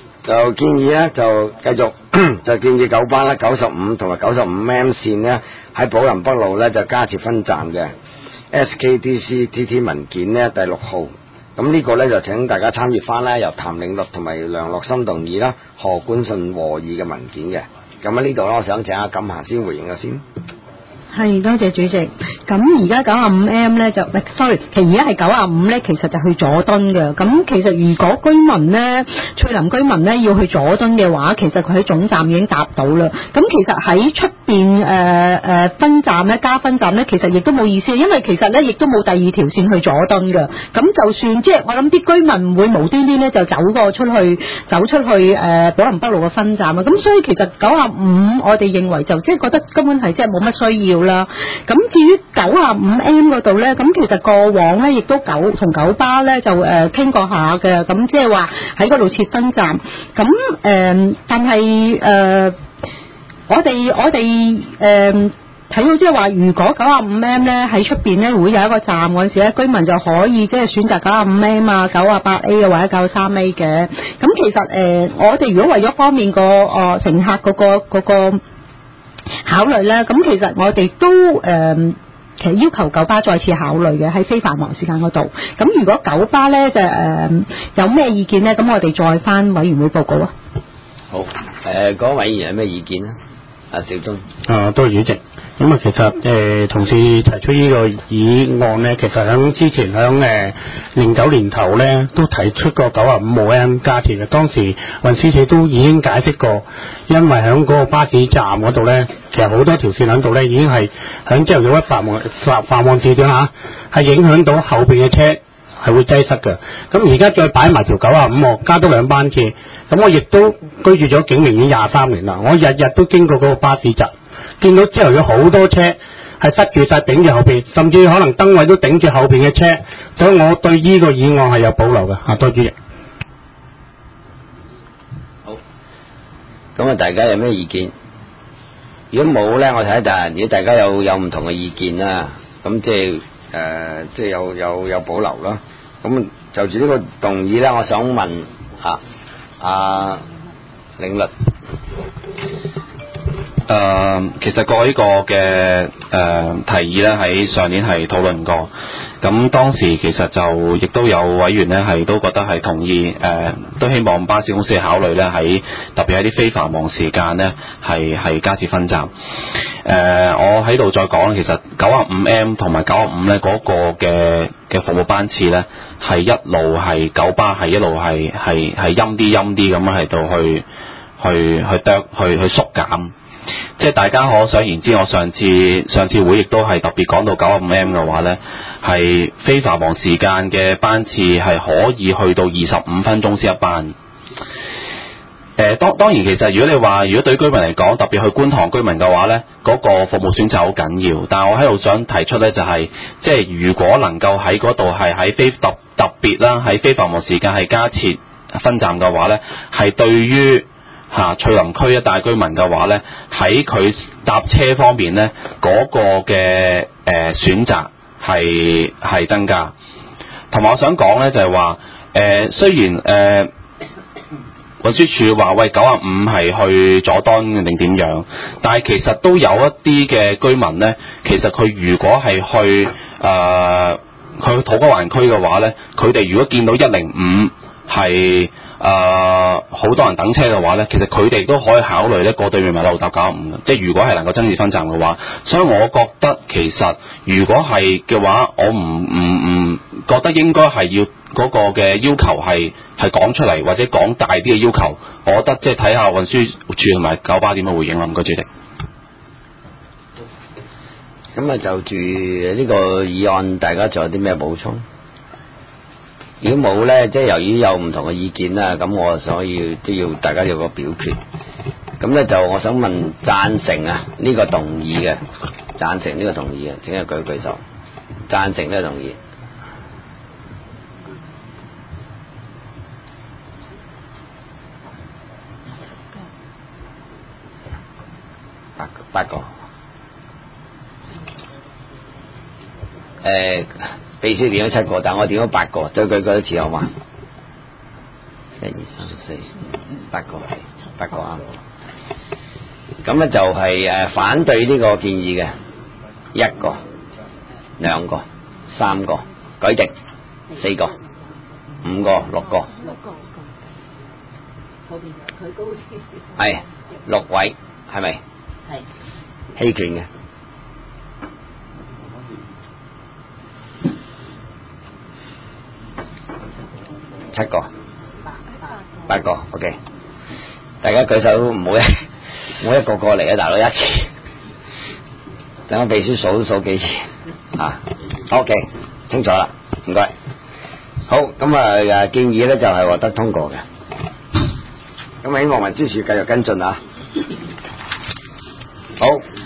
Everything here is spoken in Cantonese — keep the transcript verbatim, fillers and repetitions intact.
就建議咧就繼續就建議九巴啦，九十五同埋九十五 M 線咧喺寶林北路咧就加設分站嘅 S K D C T T 文件咧第六號。咁呢個咧就請大家參閱翻咧由譚領律同埋梁樂森動議啦，何冠順和議嘅文件嘅。咁喺呢度咧，我想請阿錦霞先回應下先。 係，多謝主席。咁而家九十五 M 咧就，sorry，其實而家係九十五咧，其實就去佐敦嘅。咁其實如果居民咧，翠林居民咧要去佐敦嘅話，其實佢喺總站已經搭到啦。咁其實喺出邊誒誒分站咧加分站咧，其實亦都冇意思，因為其實咧亦都冇第二條線去佐敦嘅。咁就算即係我諗啲居民唔會無端端咧就走過出去，走出去誒寶林北路嘅分站啊。咁所以其實九十五我哋認為就即係覺得根本係即係冇乜需要啦。咁至於九十五 M 嗰度咧，咁其實過往咧亦都九同九巴咧就誒傾過下嘅，咁即係話喺嗰度設分站。咁誒、呃，但係誒、呃，我哋我哋誒睇到即係話，如果九十五 M 咧喺出邊咧會有一個站嗰陣時咧，居民就可以即係選擇九十五 M 啊、九十八 A 啊或者九十三 A 嘅。咁其實誒、呃，我哋如果為咗方面個誒乘客嗰個嗰個考慮咧，咁其實我哋都誒、呃，其實要求九巴再次考慮嘅喺非繁忙時間嗰度。咁如果九巴咧就誒、呃、有咩意見咧，咁我哋再翻委員會報告啊。 好，誒，嗰位委員有咩意見啊？阿兆忠。 啊，多謝主席。咁啊，其實誒、呃、同事提出呢個議案咧，其實喺之前喺誒零九年頭咧都提出過九十五號 M 加設嘅，當時運輸署都已經解釋過，因為喺嗰個巴士站嗰度咧，其實好多條線喺度咧已經係喺朝頭早一繁忙繁繁忙時段嚇，係影響到後邊嘅車係會擠塞嘅。咁而家再擺埋條九十五號，加多兩班次，咁我亦都居住咗景明苑廿三年啦，我日日都經過嗰個巴士站。見到之後有好多車係塞住晒頂住後邊，甚至可能燈位都頂住後邊嘅車，所以我對呢個議案係有保留嘅。啊，多謝主席。 好，咁啊，大家有咩意見？如果冇咧，我睇下，如果大家有有唔同嘅意見啦，咁即係誒，即係有有有保留咯。咁就住呢個動議咧，我想問啊阿領律。 誒、呃，其實過呢個嘅誒、呃、提議咧，喺上年係討論過。咁當時其實就亦都有委員咧係都覺得係同意，誒、呃、都希望巴士公司考慮咧喺特別喺啲非繁忙時間咧係係加設分站。誒、呃，我喺度再講，其實九十五 M 同埋九十五咧嗰個嘅嘅服務班次咧係一路係九巴係一路係係係陰啲陰啲咁喺度去去去剁去去縮減。即係大家可想而知，我上次上次會亦都係特別講到九十五 M 嘅話呢，係非繁忙時間嘅班次係可以去到二十五分鐘先一班。誒、呃，當當然其實如果你話如果對居民嚟講，特別去觀塘居民嘅話呢，嗰、那個服務選擇好緊要。但係我喺度想提出呢、就是，就係即係如果能夠喺嗰度係喺非特特別啦，喺非繁忙時間係加設分站嘅話呢，係對於嚇翠林區一帶居民嘅話呢，喺佢搭車方面呢，嗰、那個嘅誒、呃、選擇係係增加。同埋我想講呢，就係話誒，雖然誒、呃、運輸署話喂九十五係去佐敦定點樣，但係其實都有一啲嘅居民呢，其實佢如果係去誒佢、呃、去土瓜灣區嘅話呢，佢哋如果見到一零五係誒好多人等車嘅話呢，其實佢哋都可以考慮呢過對面馬路搭九十五嘅，即係如果係能夠增設分站嘅話，所以我覺得其實如果係嘅話，我唔唔唔覺得應該係要嗰個嘅要求係係講出嚟，或者講大啲嘅要求，我覺得即係睇下運輸署同埋九巴點樣回應啦。唔該主席。 咁啊，就住呢個議案，大家仲有啲咩補充？如果冇咧，即係由於有唔同嘅意見啦，咁我所以都要大家有個表決。咁咧就我想問贊成啊呢個動議嘅，贊成呢個動議嘅，請佢舉舉手。贊成呢個動議。八個，八個。誒。秘書點咗七個，但我點咗八個，再舉舉一次好嘛？ 一二三四八個係八個啱。咁咧就係誒反對呢個建議嘅一個、兩個、三個，舉敵四個、五個、六個。 六個後邊佢高啲。 係六位係咪？係棄權嘅。七個。八個 ，OK。大家舉手唔好一唔好一個個嚟啊，大佬一次。等我秘書數數幾次啊 ，OK， 清楚啦，唔該。好，咁啊建議咧就係獲得通過嘅。咁希望民主處繼續跟進啊。好。